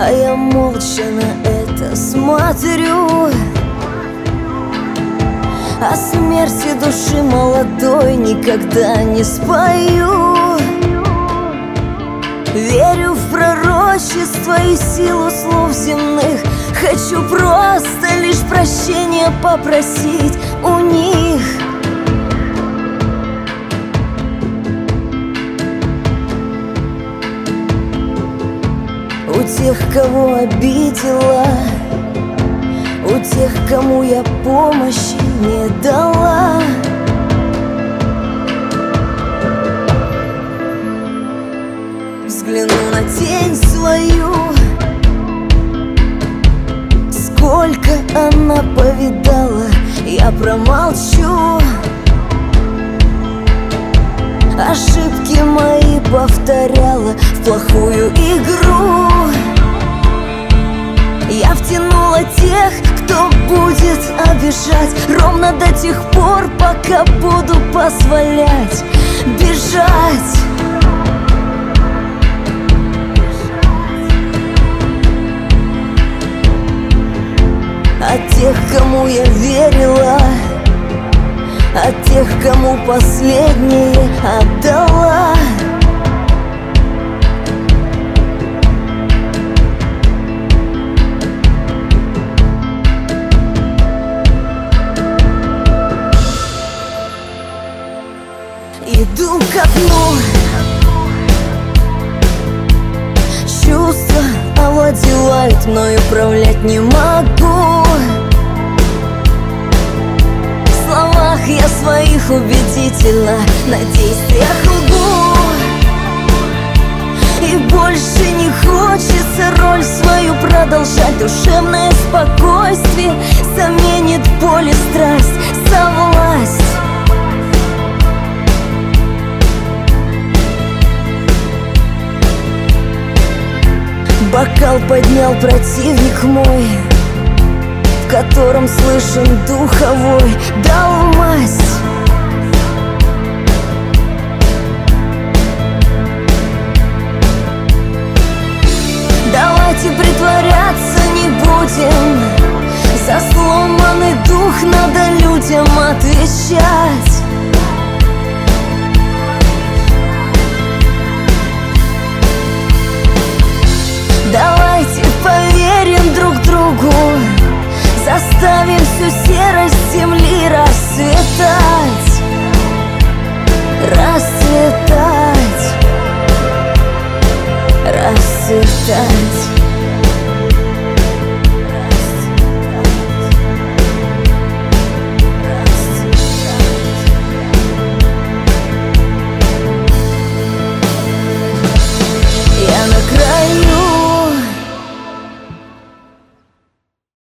а я молча на это смотрю. О смерти души молодой никогда не спою. Верю в пророчество и силу слов земных. Хочу просто лишь прощения попросить у них. У тех, кого обидела, у тех, кому я помощи не дала. Взгляну на тень свою, сколько она повидала, я промолчу. Ошибки мои повторяла в плохую игру. Я втянула тех, кто будет обижать, ровно до тех пор, пока буду позволять бежать. От тех, кому я верила, от тех, кому последнее отдала. Иду к окну, чувства овладевают мной, управлять не могу. В словах я своих убедительно, на действиях лгу. И больше не хочется роль свою продолжать. Душевное спокойствие заменит боль и страсть за власть. Бокал поднял противник мой, в котором слышен духовой, дал масть. Давайте притворяться не будем, за сломанный дух надо людям отвечать. Давайте поверим друг другу, заставим всю серость земли расцветать, расцветать, расцветать.